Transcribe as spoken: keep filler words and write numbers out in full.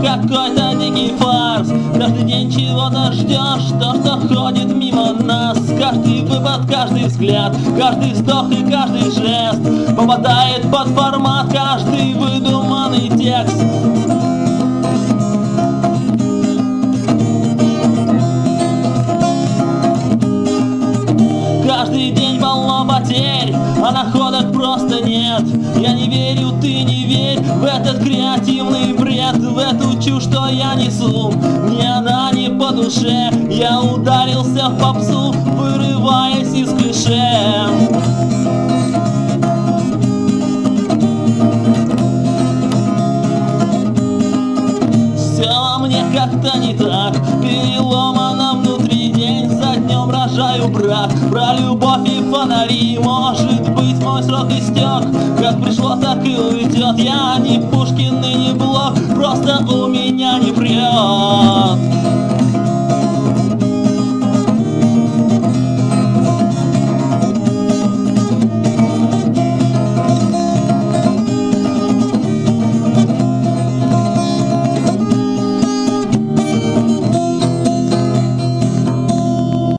какой-то дикий фарс. Каждый день чего-то ждешь, то, что ходит мимо нас. Каждый выпад, каждый взгляд, каждый вздох и каждый жест попадает под формат, каждый выдуманный текст. Каждый день полно потерь, а находок просто нет. Я не верю, ты не верь в этот креативный бред, в эту чушь, что я несу. Мне она не по душе, я ударился в попсу, вырываясь из клише. Все во мне как-то не так, переломано внутри, день за днем рожаю брак. Про любовь и фонари, может быть, мой срок истек, как пришло, так и уйдет. Я не